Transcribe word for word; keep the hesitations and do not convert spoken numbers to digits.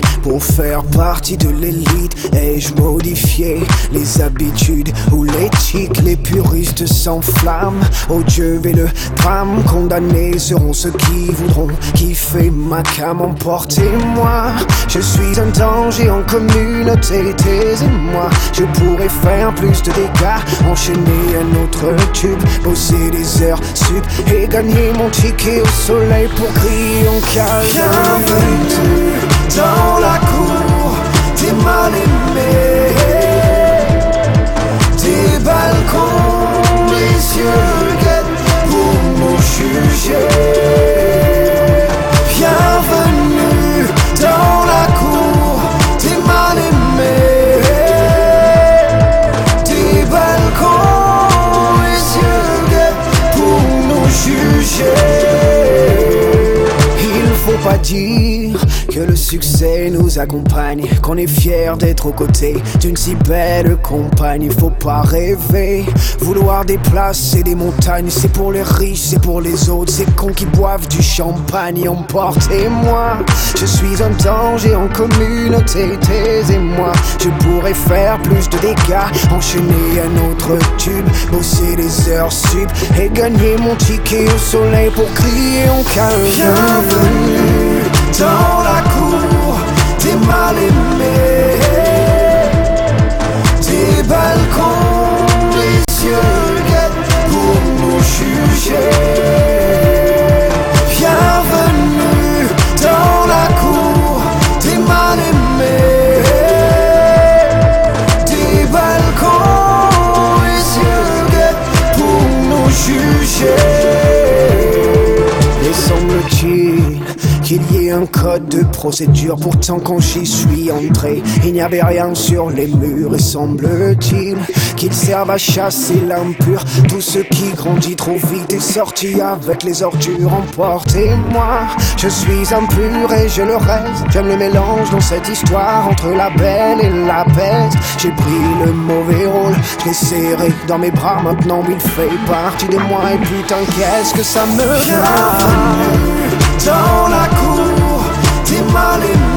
Pour faire partie de l'élite, ai-je modifié les habitudes ou l'éthique? Les puristes s'enflamment, oh Dieu et le drame. Condamnés seront ceux qui voudront kiffer ma cam. Emportez-moi, je suis un danger en communauté. Taisez-moi, je pourrais faire plus de dégâts, enchaîner un autre tube, bosser des heures sup et gagner mon ticket au soleil pour crier en calme. Bienvenue dans la cour des mal aimés, des balcons, les yeux guettent pour nous juger. Bienvenue dans la cour des mal aimés, des balcons, les yeux guettent pour nous juger. Il faut pas dire que le succès nous accompagne, qu'on est fier d'être aux côtés d'une si belle compagne. Il faut pas rêver, vouloir déplacer des montagnes. C'est pour les riches, c'est pour les autres, ces cons qui boivent du champagne. Emportez-moi, je suis un danger en communauté. Taisez-moi, je pourrais faire plus de dégâts, enchaîner un autre tube, bosser des heures sup et gagner mon ticket au soleil pour crier en calme. Bienvenue dans la cour des mal aimés, des balcons, les yeux guettent pour nous juger. Bienvenue dans la cour des mal aimés, des balcons, les yeux guettent pour nous juger. Et semble-t-il qu'il y ait un code de procédure, pourtant quand j'y suis entré, il n'y avait rien sur les murs. Et semble-t-il qu'ils servent à chasser l'impur. Tout ce qui grandit trop vite est sorti avec les ordures. Emportez-moi, je suis impur et je le reste. J'aime le mélange dans cette histoire entre la belle et la bête. J'ai pris le mauvais rôle, je l'ai serré dans mes bras. Maintenant il fait partie de moi et putain qu'est-ce que ça me donne. Dans la cour des mal aimés,